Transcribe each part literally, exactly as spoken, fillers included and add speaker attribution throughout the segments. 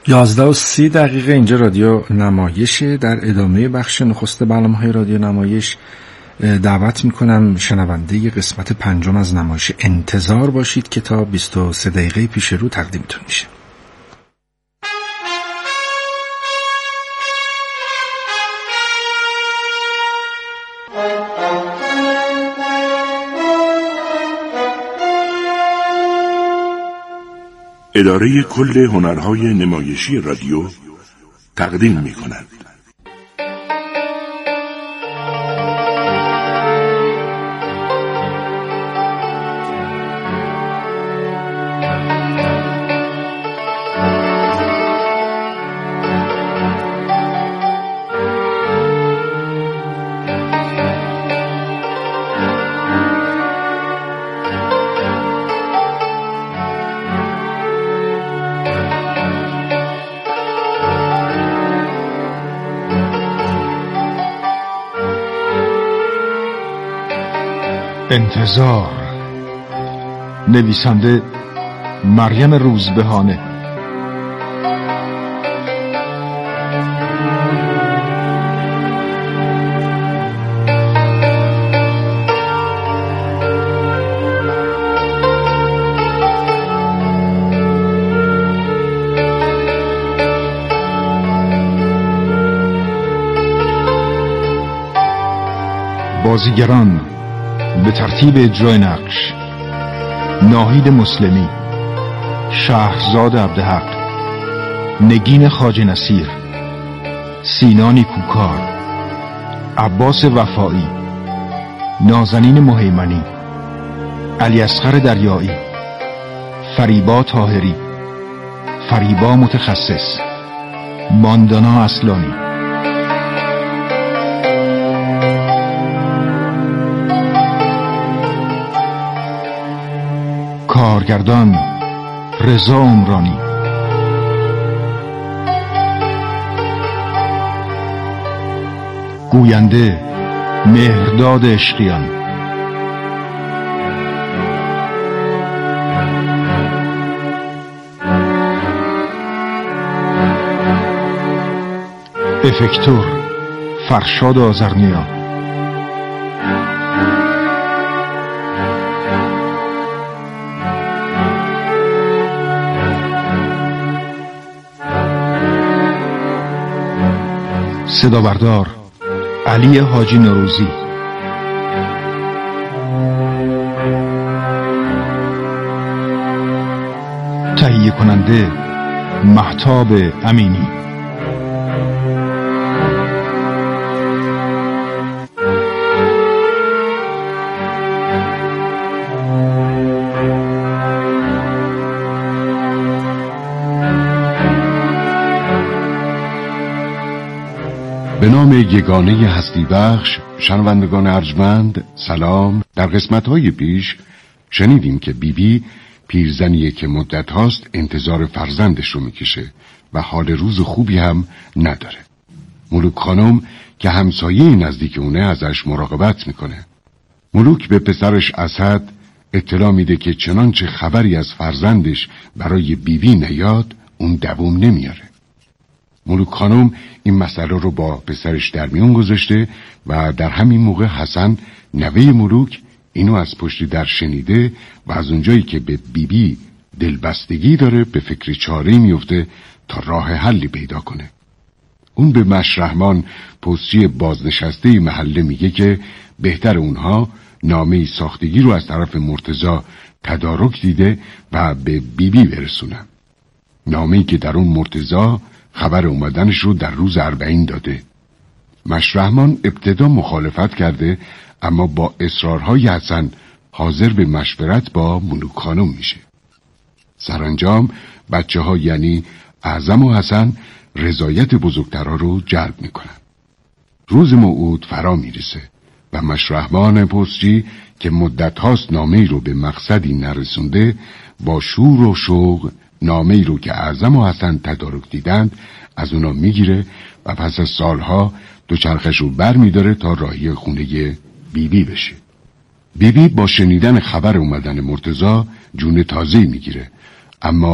Speaker 1: یازده و سی دقیقه اینجا رادیو نمایشه. در ادامه بخش نخست برنامه‌های رادیو نمایش دعوت میکنم شنونده قسمت پنجم از نمایش انتظار باشید که تا بیست و سه دقیقه پیش رو تقدیمتون میشه.
Speaker 2: اداره کل هنرهای نمایشی رادیو تقدیم می کند.
Speaker 3: انتظار. نویسنده مریم روزبهانه. بازیگران به ترتیب اجرای نقش: ناهید مسلمی، شهرزاد عبدحق، نگین خواجه نصیر، سینا نیکوکار، عباس وفایی، نازنین مهیمنی، علی اصغر دریایی، فریبا طاهری، فریبا متخصص، ماندانا اصلانی. کارگردان رضا عمرانی. گوینده مهرداد عشقیان. افکتور فرشاد آذرنیا. صدا بردار علی حاجی نوروزی. تهیه کننده مهتاب امینی.
Speaker 2: به نام یگانه هستی بخش، شنوندگان ارجمند سلام. در قسمت‌های پیش شنیدیم که بیبی پیرزنیه که مدت هاست انتظار فرزندش رو میکشه و حال روز خوبی هم نداره. ملوک خانم که همسایه نزدیک اونه ازش مراقبت میکنه. ملوک به پسرش اسد اطلاع میده که چنانچه خبری از فرزندش برای بیبی نیاد اون دوام نمیاره. ملوک خانم این مسئله رو با پسرش در میون گذاشته و در همین موقع حسن نوه ملوک اینو از پشت در شنیده و از اونجایی که به بیبی دلبستگی داره به فکر چاره‌ای میفته تا راه حلی پیدا کنه. اون به مشرحمان پستچی بازنشسته محله میگه که بهتر اونها نامه ساختگی رو از طرف مرتضی تدارک دیده و به بیبی برسونن. نامه‌ای که در اون مرتضی خبر اومدنش رو در روز اربعین داده. مشرحمان ابتدا مخالفت کرده اما با اصرارهای حسن حاضر به مشورت با ملوک خانم میشه. سرانجام بچه ها یعنی اعظم و حسن رضایت بزرگترها رو جلب میکنن. روز موعود فرا میرسه و مشرحمان پستچی که مدت هاست نامه‌ای رو به مقصدی نرسونده با شور و شوق نامه‌ای رو که اعظم و حسن تدارک دیدند از اونا میگیره و پس از سالها دوچرخش رو بر میداره تا راهی خونه بیبی بشه. بیبی با شنیدن خبر اومدن مرتضی جون تازه‌ای میگیره، اما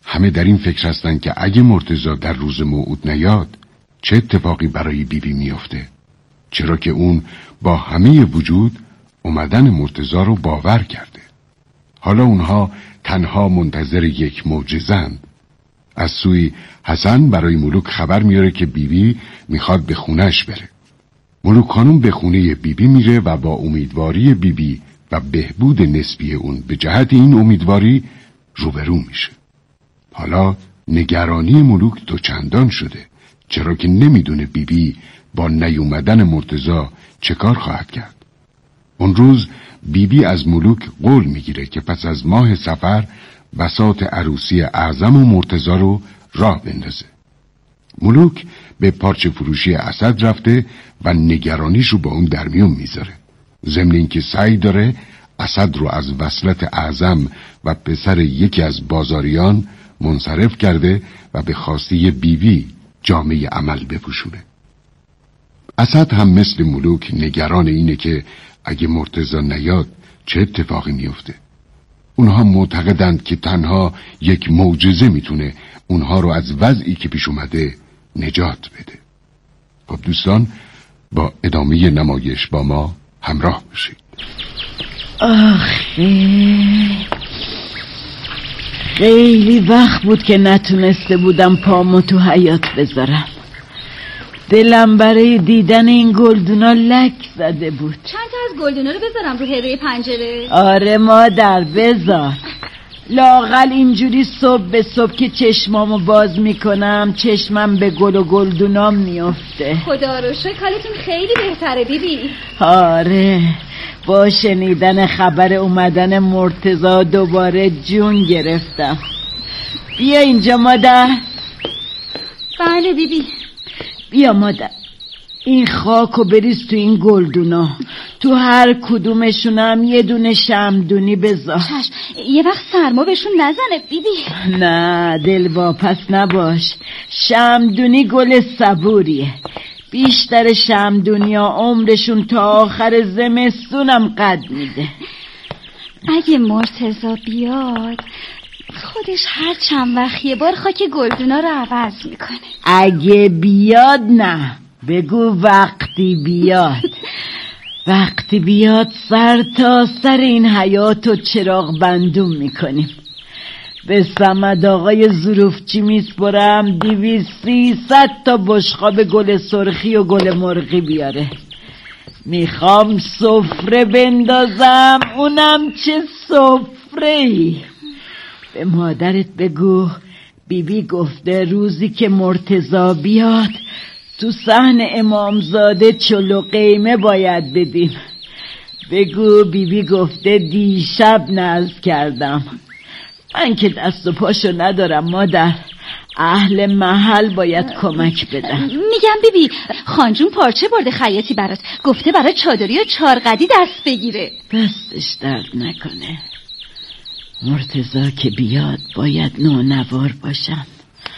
Speaker 2: همه در این فکر هستند که اگه مرتضی در روز موعود نیاد چه اتفاقی برای بیبی میفته، چرا که اون با همه وجود اومدن مرتضی رو باور کرده. حالا اونها تنها منتظر یک معجزه‌اند. از سوی حسن برای ملوک خبر میاره که بیبی میخواد به خونهش بره. ملوک خانم به خونه بیبی میره و با امیدواری بیبی و بهبود نسبی اون به جهت این امیدواری روبرو میشه. حالا نگرانی ملوک دوچندان شده، چرا که نمیدونه بیبی با نیومدن مرتضی چه کار خواهد کرد. اون روز بیبی از ملوک قول میگیره که پس از ماه سفر بساط عروسی اعظم و مرتضی رو راه بندازه. ملوک به پارچه فروشی اسد رفته و نگرانیش رو با اون در میون میذاره، ضمن اینکه سعی داره اسد رو از وصلت اعظم و پسر یکی از بازاریان منصرف کرده و به خواسته بیبی جامه عمل بپوشونه. اسد هم مثل ملوک نگران اینه که اگه مرتضی نیاد چه اتفاقی میفته. اونها معتقدند که تنها یک معجزه میتونه اونها رو از وضعی که پیش اومده نجات بده. خب دوستان، با ادامه نمایش با ما همراه باشید.
Speaker 4: آخه خیلی وقت بود که نتونسته بودم پامو تو حیاط بذارم. دلم برای دیدن این گلدونا لک زده بود.
Speaker 5: چند تا از گلدونا رو بذارم رو هره پنجره؟
Speaker 4: آره مادر بذار. لااقل اینجوری صبح به صبح که چشمامو باز میکنم چشمم به گل و گلدونا میفته.
Speaker 5: خدا رو شکر حالتون خیلی بهتره بیبی.
Speaker 4: آره، با شنیدن خبر اومدن مرتضی دوباره جون گرفتم. بیا اینجا مادر.
Speaker 5: بله بیبی.
Speaker 4: بیا مادر، این خاکو بریز تو این گلدونا، تو هر کدومشونم یه دونه شمدونی بذار.
Speaker 5: چشم، یه وقت سرما بهشون نزنه بیبی.
Speaker 4: نه دل واپس نباش، شمدونی گل صبوریه. بیشتر شمدونیا عمرشون تا آخر زمستونم قد میده.
Speaker 5: اگه مرتضی بیاد خودش هر چند وقت یه بار خاک گلدونا رو عوض میکنه.
Speaker 4: اگه بیاد نه، بگو وقتی بیاد. وقتی بیاد سر تا سر این حیاتو چراغ بندون میکنیم. به صمد آقای ظروفچی میسپرم دیویست سیصد تا بشقاب گل سرخی و گل مرغی بیاره. میخوام سفره بندازم، اونم چه سفره‌ای. به مادرت بگو بیبی گفته روزی که مرتضی بیاد تو صحن امامزاده چلو قیمه باید بدیم. بگو بیبی گفته دیشب نذر کردم. من که دست و پاشو ندارم مادر، اهل محل باید کمک بدن.
Speaker 5: میگم بیبی خانجون پارچه برده خیاطی برات، گفته برای چادری و چارقدی دست بگیره.
Speaker 4: دستش درد نکنه. مرتضی که بیاد باید نونوار باشم.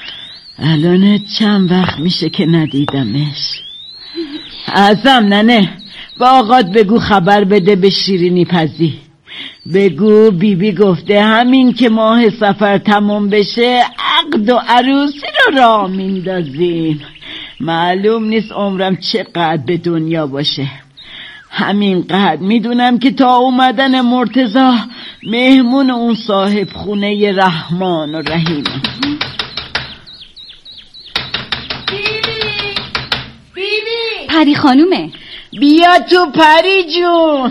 Speaker 4: الان چند وقت میشه که ندیدمش. اعظم ننه، با آقات بگو خبر بده به شیرینی پزی. بگو بیبی گفته همین که ماه سفر تموم بشه عقد و عروسی رو راه میندازیم. معلوم نیست عمرم چقدر به دنیا باشه. همینقدر میدونم که تا اومدن مرتضی مهمون اون صاحب خونه رحمان و رحیم.
Speaker 5: بیبی بیبی پری خانومه.
Speaker 4: بیا تو پری جون.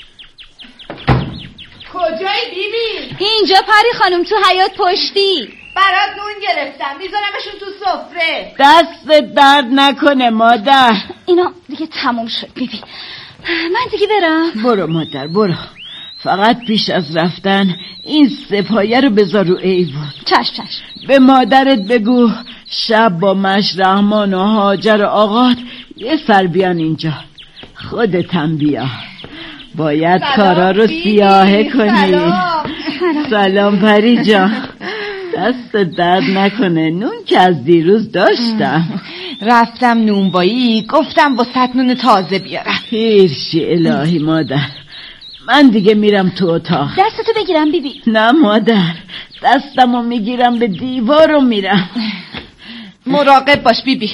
Speaker 6: کجایی بیبی؟
Speaker 5: اینجا پری خانوم تو حیاط پشتی.
Speaker 6: برات نون گرفتم میذارمشون تو سفره.
Speaker 4: دست درد نکنه مادر.
Speaker 5: اینا دیگه تموم شد بیبی، من دیگه برم.
Speaker 4: برو مادر برو، فقط پیش از رفتن این سپایه رو بذار رو ایوان.
Speaker 5: چشم چشم.
Speaker 4: به مادرت بگو شب با مش رحمان و هاجر و آقات یه سر بیان اینجا. خودت هم بیا، باید کارا رو سیاهه کنی.
Speaker 6: سلام.
Speaker 4: سلام پری جان. دست درد نکنه، نون که از دیروز داشتم.
Speaker 6: رفتم نونبایی گفتم با ست نون تازه بیارم.
Speaker 4: پیرشی الهی مادر، من دیگه میرم تو اتاق.
Speaker 5: دستتو بگیرم بیبی؟
Speaker 4: نه مادر، دستمو میگیرم به دیوار و میرم.
Speaker 6: مراقب باش بیبی.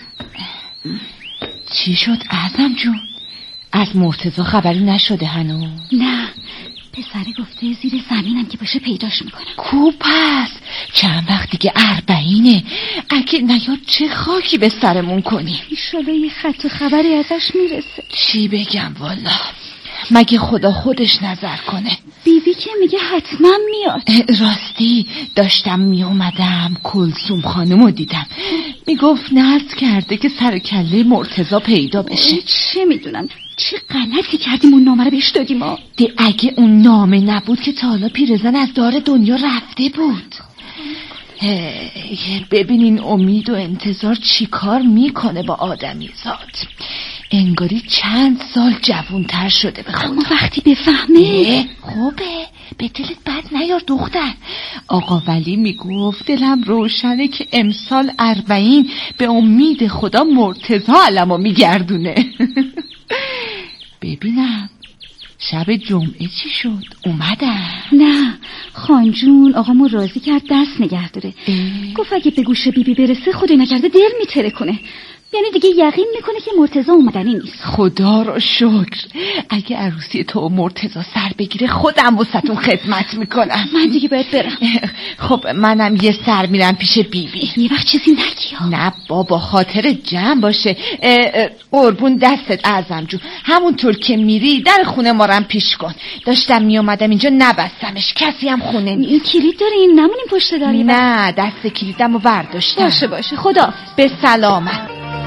Speaker 7: چی شد اعظم جون؟ از مرتضی خبری نشده هنوز؟
Speaker 5: نه، پسره گفته زیر زمینم که باشه پیداش میکنم.
Speaker 7: کو پس چند وقت دیگه اربعینه، اگه نیاد چه خاکی به سرمون کنیم.
Speaker 5: ایشالا یه خط و خبری ازش میرسه.
Speaker 7: چی بگم والا، مگه خدا خودش نظر کنه.
Speaker 5: بیبی که میگه حتما میاد.
Speaker 7: راستی داشتم میومدم کلثوم خانمو دیدم، میگفت نذر کرده که سر کله مرتضی پیدا بشه.
Speaker 5: چه میدونم چه غلطی کردیم اون نامه رو بهش دادیم ما.
Speaker 7: ده اگه اون نامه نبود که تا حالا پیرزن از دار دنیا رفته بود. ببینین امید و انتظار چی کار میکنه با آدمی زاد. انگاری چند سال جوانتر شده به خدا.
Speaker 5: اما وقتی بفهمه
Speaker 7: خوبه، به دلت بد نیار دختر. آقا ولی میگفت دلم روشنه که امسال اربعین به امید خدا مرتضی علمو میگردونه. ببینم شب جمعه چی شد؟ اومدن؟
Speaker 5: نه خانجون آقامو راضی کرد دست نگه داره. گفت اگه به گوش بیبی برسه خدای نکرده دل میتره کنه، یعنی دیگه یقین میکنه که مرتضی اومدنی نیست.
Speaker 7: خدا رو شکر. اگه عروسی تو مرتضی سر بگیره خودم واسهتون خدمت میکنم.
Speaker 5: من دیگه باید برم.
Speaker 7: خب منم یه سر میرم پیش بیبی.
Speaker 5: یه وقت چیزی نگی ها.
Speaker 7: نه بابا خاطر جمع باشه. قربون دستت اعظم جون، همونطور که میری در خونه ما رم پیش کن. داشتم میومدم اینجا نبستمش، کسی هم خونه نیست.
Speaker 5: این کلید داریم نمونیم پشت داری؟
Speaker 7: نه دست کلیدمو برداشتم.
Speaker 5: باشه باشه خدا
Speaker 7: به سلامت.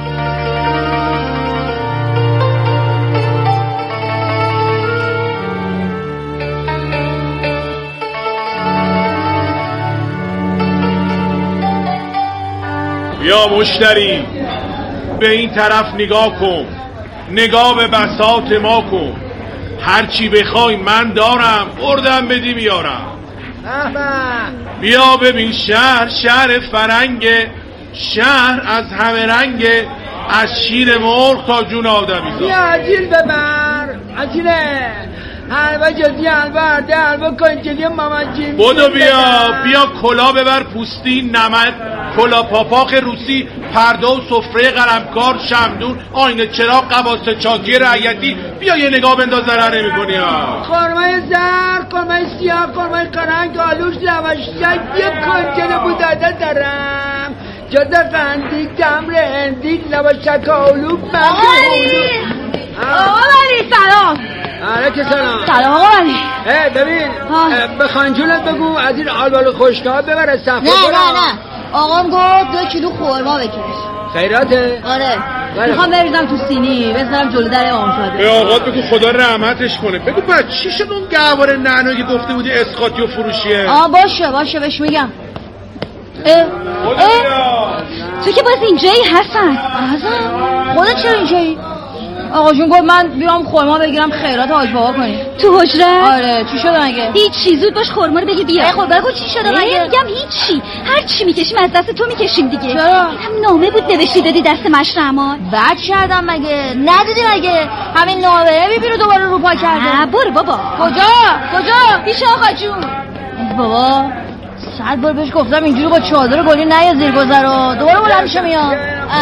Speaker 8: بیا مشتری، به این طرف نگاه کن، نگاه به بساط ما کن. هرچی بخوای من دارم، بردم بدی بیارم. بیا ببین شهر شهر فرنگه، شهر از همه رنگه، از شیر مرغ تا جون آدمی زاد.
Speaker 9: بیا عجیل ببر، عجیله حلوه جدی حلوه عرده حلوه کنجلی مامان جیم.
Speaker 8: بودو بیا بیا کلا ببر پوستی، نمک، کلا پاپاخ روسی، پرده و سفره قلمکار، شمدون، آینه چراغ، قباسه چاکی رعیتی. بیا یه نگاه بنداز ضرر نمی‌کنی ها.
Speaker 9: خرمای زرد، خرمای سیاه، خرمای قرنگ، آلوش، لواشک، یه کنجل بوداده دارم. جدا قندی، تمر هندی، لواشک آلو،
Speaker 6: آقا علی آقا علی سلام.
Speaker 9: علیکم سلام.
Speaker 6: سلام آقا علی.
Speaker 9: اه ببین به خانجونت بگو از این آلبالو خوشتا ببره صفحه.
Speaker 6: نه نه نه آقام گفت دو کیلو خورما بکش.
Speaker 9: خیراته؟
Speaker 6: آره میخوام بریزم تو سینی بذارم جلو در آمشاده.
Speaker 8: به آقات بگو خدا رحمتش کنه. بگو بعد چی شد اون گهواره نعنایی که گفته بودی اسقاطی و فروشیه؟
Speaker 6: آه باشه باشه بهش میگم. اه اه
Speaker 5: تو که باز اینجایی حسن؟
Speaker 6: حسن خودت چرا اینجایی؟ آقا جون گفت من بیام خورما بگیرم خیرات حاج بابا کنی.
Speaker 5: تو حجره؟
Speaker 6: آره چی شده مگه؟
Speaker 5: هیچی، زود باش خورما رو بگی بیا.
Speaker 6: خب بگو چی شده مگه؟
Speaker 5: میگم هیچی، هر چی میکشیم از دست تو میکشیم دیگه.
Speaker 6: چرا؟
Speaker 5: هم نامه بود نوشتی دادی دست مشرمان.
Speaker 6: بد کردم مگه؟ ندیدی مگه؟ همین نامه ببینو دوباره رو پا کرده.
Speaker 5: نه برو بابا.
Speaker 6: کجا؟ کجا؟ پیش آقا جون. بابا صد بار بهش گفتم اینجوری با چادر گلی نیا زیر گذرا. دوباره بلند میشه میاد.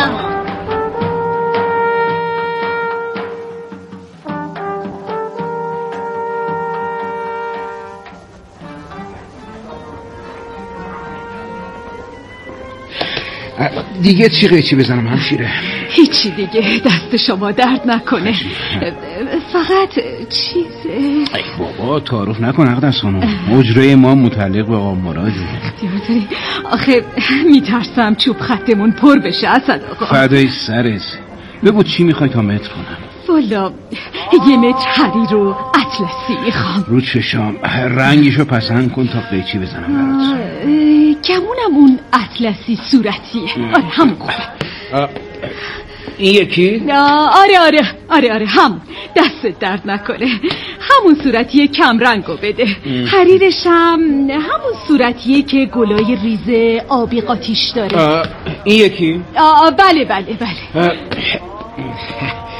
Speaker 1: دیگه چی قیچی بزنم همشیره؟
Speaker 10: هیچی دیگه، دست شما درد نکنه. فقط چیز
Speaker 11: ای بابا تعارف نکن عقدس خانم، اجره ما متعلق به آقا مراده.
Speaker 10: اختیار داری. آخه میترسم چوب خطمون پر بشه اسد آقا.
Speaker 11: فدای سرت، بگو چی میخوای تا متر کنم؟
Speaker 10: والا یه متر حریر و اطلسی میخوام.
Speaker 11: رو چشام، رنگشو پسند کن تا قیچی بزنم برات.
Speaker 10: کمونم اون اطلسی صورتیه. آره همون خوبه.
Speaker 11: این یکی؟
Speaker 10: آره آره آره آره هم دست درد نکنه. همون صورتیه کم رنگو بده. حریرش هم همون صورتیه که گلای ریز آبی قاتیش داره.
Speaker 11: این یکی؟
Speaker 10: آه بله بله بله.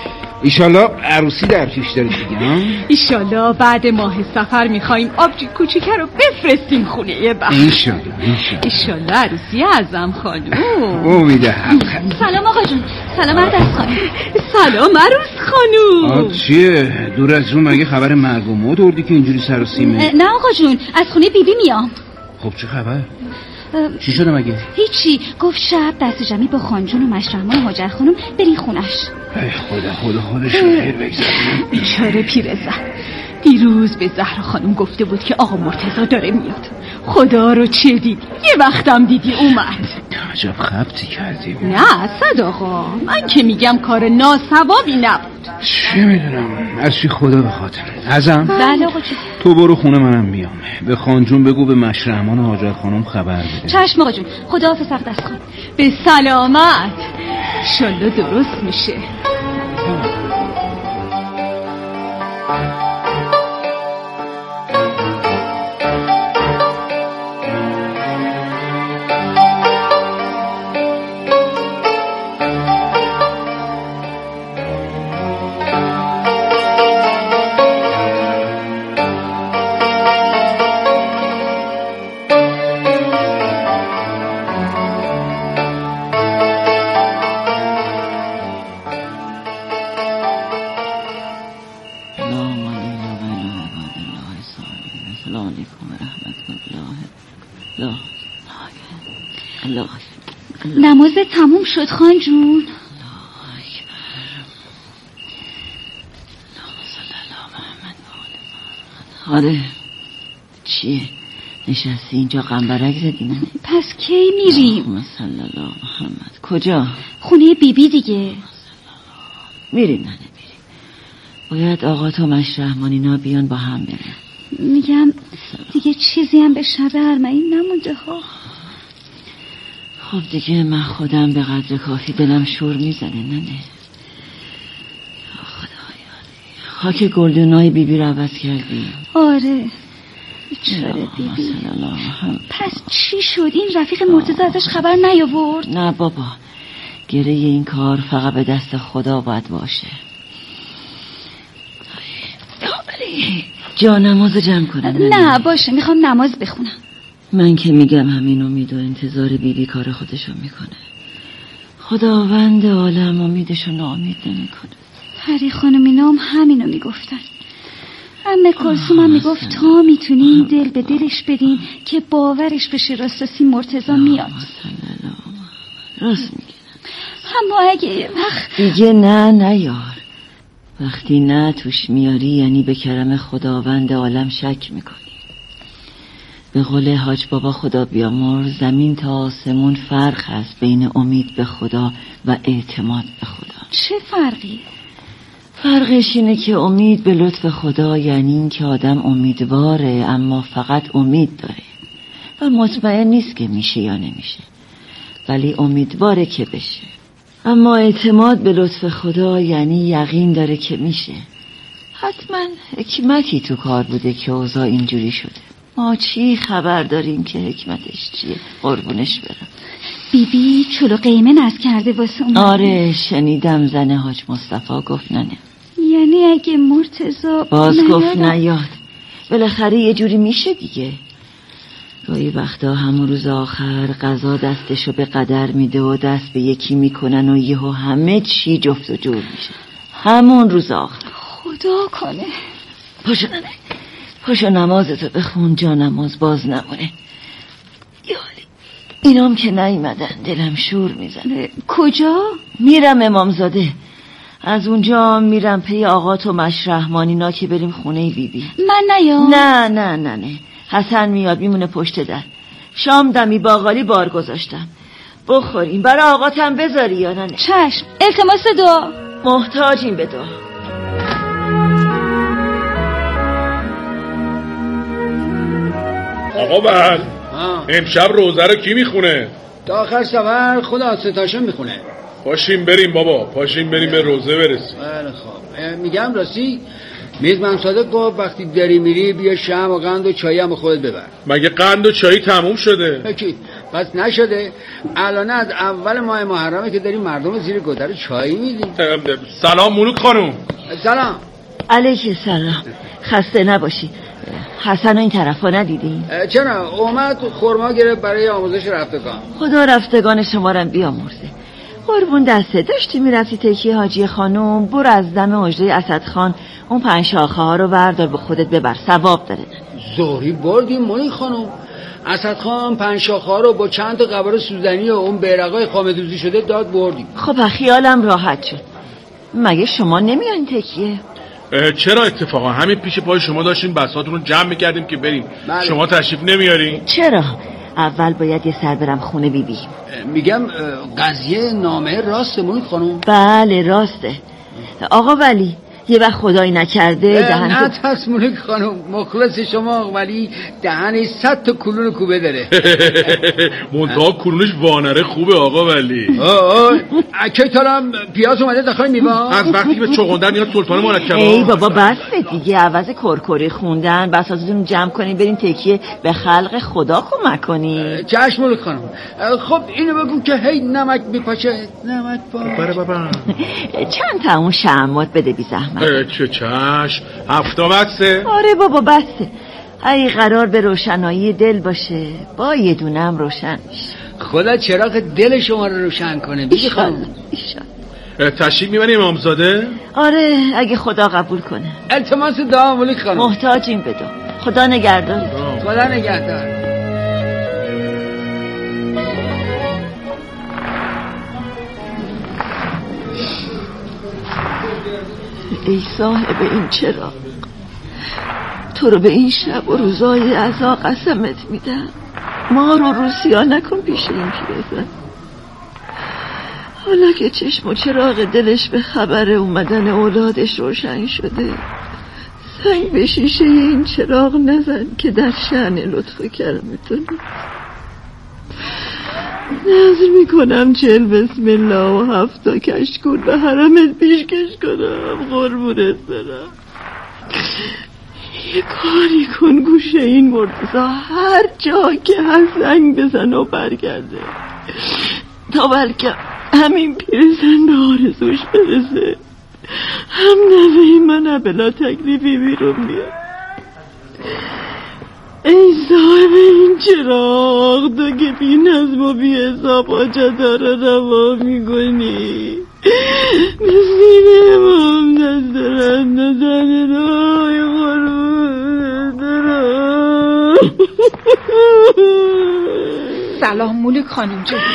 Speaker 11: ایشالله عروسی در پیش دارید دیگه ها؟
Speaker 10: ایشالله بعد ماه سفر میخواییم آبجی کوچیکه رو بفرستیم خونه بخت.
Speaker 11: ایشالله ایشالله
Speaker 10: ایشالله عروسی اعظم خانوم.
Speaker 11: امیدم.
Speaker 5: سلام آقا جون. سلام عروس خانوم.
Speaker 10: سلام عروس خانوم.
Speaker 11: آه چیه؟ دور از جون مگه خبر مرگ و موت آوردی که اینجوری سر و سیمه؟
Speaker 5: نه آقا جون، از خونه بیبی بی میام.
Speaker 11: خب چه خبر؟ چی شده مگه؟
Speaker 5: هیچی، گفت شب دست جمعی با خانجون و مشرحمان حاجر خانم برین خونش.
Speaker 11: ای خدا خدا خودش رو خیر بگذاره.
Speaker 10: بیچاره پیرزن، دیروز به زهرا خانم گفته بود که آقا مرتضی داره میاد. خدا رو چه دیدی؟ یه وقتم دیدی اومد.
Speaker 11: عجب خبتی کردی.
Speaker 10: نه صد آقا، من که میگم کار ناسوابی نبود.
Speaker 11: چه میدونم، از چی خدا بخواد. ازم؟
Speaker 5: بله آقا جون.
Speaker 11: تو برو خونه منم میام. به خانجون بگو به مشرحمان و حاجر خانم خبر بده.
Speaker 5: چشم آقا جون. خداحافظ اقدس خان.
Speaker 10: به سلامت. انشالله درست میشه.
Speaker 5: نماز تموم شد خان جون.
Speaker 4: آره چیه؟ نشستی اینجا قنبرک زدی منه؟
Speaker 5: پس کی میریم؟
Speaker 4: صلی الله محمد. کجا؟
Speaker 5: خونه بیبی دیگه.
Speaker 4: میریم ننه میریم. باید آقا تو مشرحمان اینا بیان با هم بریم.
Speaker 5: میگم دیگه چیزی هم به شب ارمعین نمونده ها.
Speaker 4: خب دیگه من خودم به قدر کافی دلم شور میزنه ننه. خدایا خاک گلدونای بیبی رو عوض کردی.
Speaker 5: آره بیچاره بیبی. پس چی شد؟ این رفیق مرتضی ازش خبر نیاورد؟
Speaker 4: نه بابا، گره این کار فقط به دست خدا باید باشه. جا نماز جمع کنم.
Speaker 5: نه باشه، میخوام نماز بخونم.
Speaker 4: من که میگم همین امید و انتظار بیبی کار خودشو میکنه. خداوند عالم امیدشو ناامید نمیکنه.
Speaker 5: پری خانم اینا هم همینو میگفتن. عمه کلثوم هم میگفت تا میتونین دل به دلش بدین که باورش بشه راستاسی مرتضی میاد.
Speaker 4: راست میگه.
Speaker 5: اما اگه وقت
Speaker 4: دیگه نه نه یار، وقتی نه توش میاری یعنی به کرم خداوند عالم شک میکنی. به قول حاج بابا خدا بیامرز، زمین تا آسمون فرق هست بین امید به خدا و اعتماد به خدا.
Speaker 5: چه فرقی؟
Speaker 4: فرقش اینه که امید به لطف خدا یعنی این که آدم امیدواره اما فقط امید داره و مطمئن نیست که میشه یا نمیشه، ولی امیدواره که بشه. اما اعتماد به لطف خدا یعنی یقین داره که میشه. حتما حکمتی تو کار بوده که اوضاع اینجوری شده. ما چی خبر داریم که حکمتش چیه؟ قربونش برم.
Speaker 5: بیبی چلو قیمه نز کرده واسه اون.
Speaker 4: آره شنیدم زن حاج مصطفی گفت ننه.
Speaker 5: یعنی اگه مرتضی
Speaker 4: باز گفت نیاد. بالاخره یه جوری میشه دیگه. گاهی وقتا همون روز آخر قضا دستشو به قدر میده و دست به یکی میکنن و یهو همه چی جفت و جور میشه. همون روز آخر.
Speaker 5: خدا کنه.
Speaker 4: پاشو ننه، پاشو نمازتو بخون، جا نماز باز نمونه. یالی اینام که نیومدن دلم شور میزنه.
Speaker 5: کجا؟
Speaker 4: میرم امامزاده، از اونجا میرم پی آقا تو مشرحمان اینا که بریم خونه بی بی.
Speaker 5: من نیام.
Speaker 4: نه نه نه نه حسن میاد میمونه پشت در. شام دمی باقالی بار گذاشتم، بخوریم برای آقاتم بذاری یا نه؟
Speaker 5: چشم. التماس دعا.
Speaker 4: محتاجیم به دعا.
Speaker 8: آقا بل امشب روزه رو کی میخونه؟
Speaker 9: تا آخر سفر خدا ستاشم میخونه.
Speaker 8: پاشیم بریم بابا، پاشیم بریم به روزه برسیم.
Speaker 9: بله خب میگم راستی میزبان صادق گفت وقتی داری میری بیا شم و قند و چایی هم خودت ببر.
Speaker 8: مگه قند و چایی تموم شده؟
Speaker 9: بکی بس نشده الان از اول ماه محرمه که داریم مردم زیر گذر چایی میدیم.
Speaker 8: سلام ملوک خانم.
Speaker 9: سلام.
Speaker 4: علیکم سلام. خسته نباشی. حسن این طرفا ندیدی؟
Speaker 9: چرا؟ اومد خورما گرفت برای آموزش رفتگان.
Speaker 4: خدا رفتگان شما رو بیامرزه. قربون دسته داشتی میرفتی تکیه حاجی خانم، برو از دم اجده اسدخان اون پنج شاخه ها رو بردار به خودت ببر، ثواب داره.
Speaker 9: زوری بردیم ملک خانم. اسدخان پنج شاخه ها رو با چند تا قبر سوزنی و اون بیرقای خامدوزی شده داد بردیم.
Speaker 4: خب خیالم راحت شد. مگه شما نمیان تکیه؟
Speaker 8: چرا اتفاقا همین پیش پای شما داشتیم بساطون رو جمع میکردیم که بریم. بله. شما تشریف نمیارین؟
Speaker 4: چرا؟ اول باید یه سر برم خونه بی بی.
Speaker 9: میگم قضیه نامه راسته ملک خانم؟
Speaker 4: بله راسته. آقا ولی یه وقت خدایی نکرده دهن
Speaker 9: نه ترس ملک خانم، مخلص شما ولی دهنش صد تا کلون کوبه داره.
Speaker 8: منتها کلونش وانره خوبه آقا ولی.
Speaker 9: اکی تارم پیاز اومده داخل میوان
Speaker 8: از وقتی به چغندر میاد سلطان مرکبات.
Speaker 4: ای بابا بس دیگه، عوض کرکری خوندن بساطتون جمع کنین برین تکیه به خلق خدا کمک کنین.
Speaker 9: چشم ملک خانم. خب اینو بگو که هی نمک میپاچه. نمک
Speaker 8: باره بابا.
Speaker 4: چند تا اون شمات بده بی زحمت.
Speaker 8: چه چش هفتا بسته؟
Speaker 4: آره بابا بسته. ای قرار به روشنایی دل باشه با یه دونم روشن میشه.
Speaker 9: خدا چراغ دل شما رو روشن کنه. بیشی خانم
Speaker 8: تشریف میبریم امامزاده؟
Speaker 4: آره اگه خدا قبول کنه.
Speaker 9: التماس دعا ملک خانم.
Speaker 4: محتاجیم بدو. خدا نگهدار.
Speaker 9: خدا نگهدار.
Speaker 4: ای صاحب این چراغ، تو رو به این شب و روزای عزا قسمت میدم، ما رو روسیا نکن پیش این پیرزن. حالا که چشم و چراغ دلش به خبر اومدن اولادش روشن شده، سنگ به شیشه این چراغ نزن که در شأن لطف کرمتون. نظر میکنم چل بسم الله و هفتا کشکول به حرمت پیشکش کنم. قربونت برم یه کاری کن گوشه این مرتضی هر جا که هست زنگ بزن و برگرده تا بلکه همین پیرزن به آرزوش برسه، هم نوه من بلا تکلیفی بیرون بیاد. ای صاحب این چراغ، تو که بی نظم و بی حساب حاجت رو روا میکنی، مسکین امام دست دارد نزن رای قربون دارم.
Speaker 7: سلام ملک خانم جون.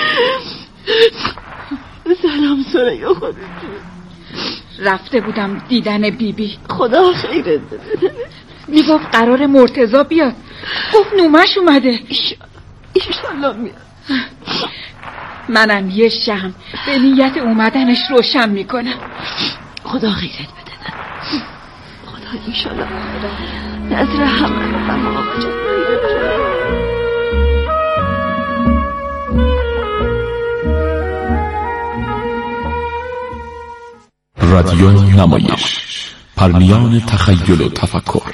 Speaker 4: سلام سریا خانم جون.
Speaker 7: رفته بودم دیدن بیبی بی.
Speaker 4: خدا خیرت بده.
Speaker 7: میگفت قرار مرتضی بیاد، گفت نومش اومده.
Speaker 4: ایشالله میاد.
Speaker 7: منم یه شم به نیت اومدنش روشن میکنم.
Speaker 4: خدا خیرت بده. خدا ایشالله نظر همه رو بر آقا جان.
Speaker 12: رادیو نمایش، پرمیان تخیل و تفکر.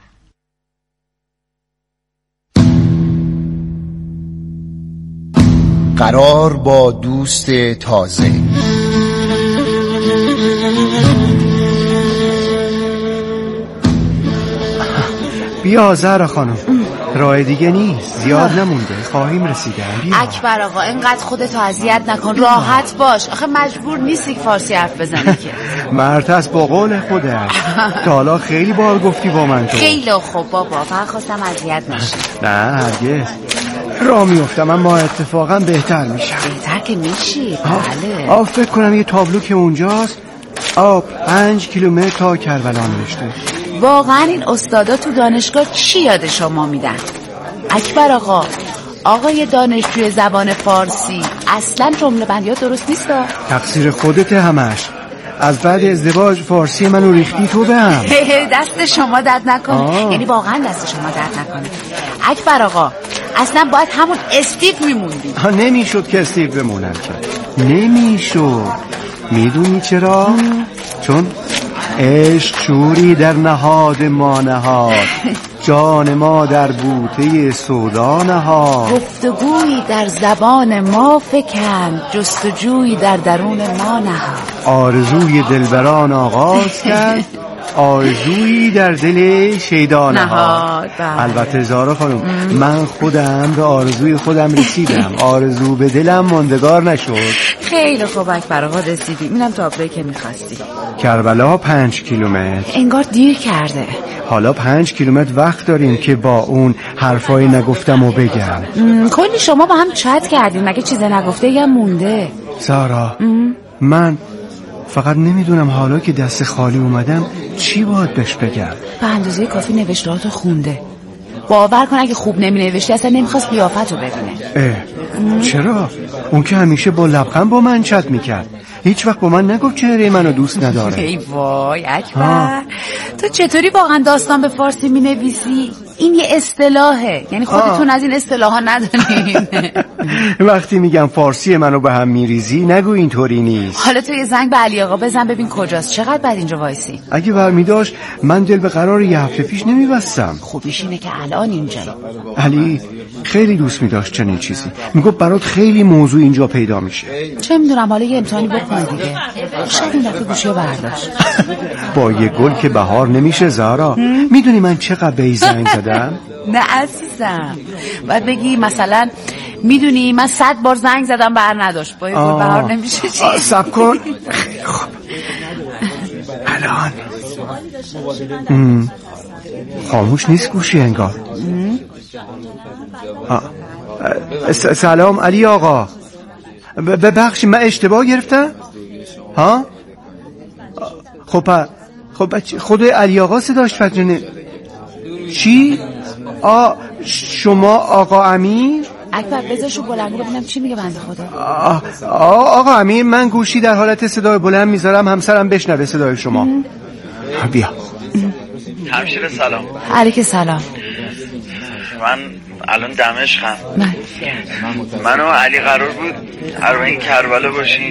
Speaker 13: قرار با دوست تازه.
Speaker 14: بیا زهرا خانم، راه دیگه نیست، زیاد نمونده، خواهیم رسیدن.
Speaker 15: اکبر آقا اینقدر خودتو اذیت نکن، راحت باش، آخه مجبور نیستی که فارسی حرف بزنی که.
Speaker 14: مرد هست با قول خودت. تا حالا خیلی بار گفتی با من تو.
Speaker 15: خیلی خوب بابا، فقط خواستم اذیت نشی.
Speaker 14: نه هرگز. راه میفتم اما اتفاقا بهتر میشم.
Speaker 15: بهتر که میشی؟ بله.
Speaker 14: آه فکر کنم یه تابلو که اونجاست آه پنج کیلومتر تا کربلا نوشته.
Speaker 15: واقعا این استادا تو دانشگاه چی یاد شما میدن؟ اکبر آقا، آقای دانشجوی زبان فارسی، اصلا جمله بندیات درست نیست.
Speaker 14: تقصیر خودته همش. از بعد ازدواج فارسی منو ریختی تو بهم.
Speaker 15: دست شما درد نکنه. یعنی واقعا دست شما درد نکنه. اکبر آقا اصلا باید همون استیو میموندی.
Speaker 14: نمیشد که استیو بمونم که. نمیشد. میدونی چرا؟ چون عشق شوری در نهاد ما نهاد. جان ما در بوته سودا نهاد.
Speaker 15: گفتگویی در زبان ما فکند، جستجویی در درون ما نهاد.
Speaker 14: آرزوی دلبران آغاز کرد، آرزویی در دل شیدا نهاد. البته زارا خانم، من خودم به آرزوی خودم رسیدم. آرزو به دلم ماندگار نشد.
Speaker 15: خیلی خوب اکبر آقا، رسیدیم. اینم تابلویی که میخواستی.
Speaker 14: کربلا پنج کیلومتر.
Speaker 15: انگار دیر کرده.
Speaker 14: حالا پنج کیلومتر وقت داریم که با اون حرفایی نگفتم و بگم.
Speaker 15: کلی شما با هم چت کردیم، مگه چیز نگفته یا مونده؟
Speaker 14: زارا، من فقط نمیدونم حالا که دست خالی اومدم چی باید بهش بگم.
Speaker 15: به اندازه کافی نوشتهاتو خونده. باور کن اگه خوب نمی نوشتی اصلا نمیخواست قیافتو ببینه.
Speaker 14: اه چرا؟ اون که همیشه با لبخند با من چت میکرد، هیچ وقت با من نگفت چهره منو دوست نداره.
Speaker 15: ای وای اکبر، تو چطوری واقعا داستان به فارسی می نویسی؟ این یه اصطلاحه، یعنی خودتون از این اصطلاحا ندارین.
Speaker 14: وقتی میگم فارسی منو به هم میریزی نگو اینطوری نیست.
Speaker 15: حالا تو یه زنگ به علی آقا بزن ببین کجاست. چقدر بعد اینجا وایسی؟
Speaker 14: اگه برمی داشت من دل به قرار یه هفته پیش نمیبستم.
Speaker 15: خوبیش اینه که الان اینجایی.
Speaker 14: علی خیلی دوست می‌داشت چنین چیزی. میگفت برات خیلی موضوع اینجا پیدا میشه.
Speaker 15: چه میدونم، حالا یه امتحانی بکنه دیگه. شاید این دفعه گوشیو برداشت.
Speaker 14: با یه گل که بهار نمیشه زارا. میدونی من چقدر به زنگ زدم؟
Speaker 15: نه عزیزم، باید بگی مثلا میدونی من صد بار زنگ زدم بر نداشت. با یه گل بهار نمیشه. چی؟
Speaker 14: صبر کن. خب الان خاموش نیست گوشی انگار. سلام علی آقا، ببخشید من اشتباه گرفتم ها. خب خب خود علی آقا صداش فجنه. چی؟ آ شما آقا امیر؟
Speaker 15: اکبر بذارشو بلند ببینم چی میگه بنده خدا.
Speaker 14: آ آقا امیر، من گوشی در حالت صدای بلند میذارم همسرم بشنوه صدای شما. بیا.
Speaker 16: همشیره سلام.
Speaker 15: علیک سلام.
Speaker 16: من الان دمشقم. من و علی قرار بود اربعین کربلا باشیم.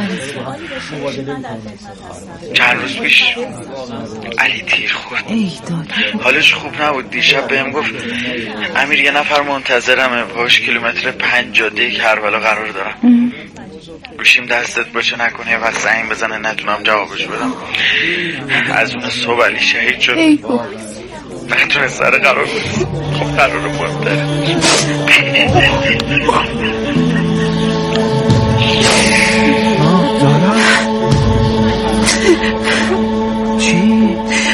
Speaker 16: چند روز پیش علی تیر خورد. حالش خوب نبود. دیشب بهم گفت امیر یه نفر منتظرمه، باش کیلومتر پنج جاده کربلا قرار دارم. گوشیم دستت باشه نکنه یه وقت زنگ بزنه نتونم جوابش بدم. از اون صبح علی شهید شد. نتونه سر قرار بود. خب قرار بود داره.
Speaker 14: دارم چی؟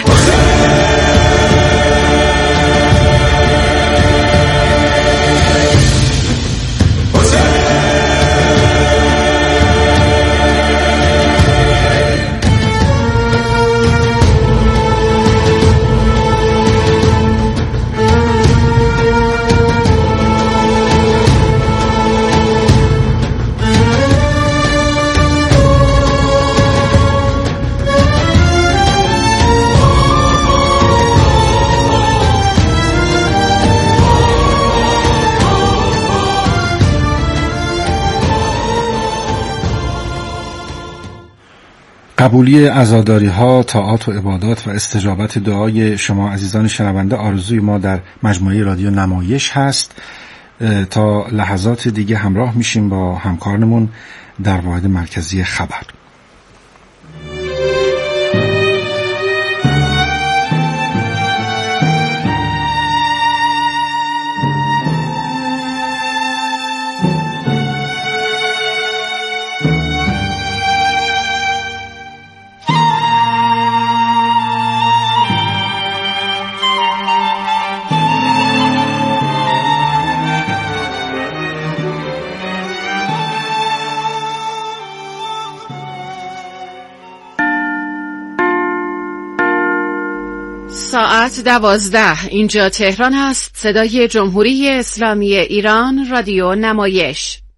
Speaker 1: قبولی عزاداری ها، طاعات و عبادات و استجابت دعای شما عزیزان شنونده آرزوی ما در مجموعه رادیو نمایش هست. تا لحظات دیگه همراه میشیم با همکارمون در واحد مرکزی خبر.
Speaker 17: ساعت دوازده، اینجا تهران است. صدای جمهوری اسلامی ایران، رادیو نمایش.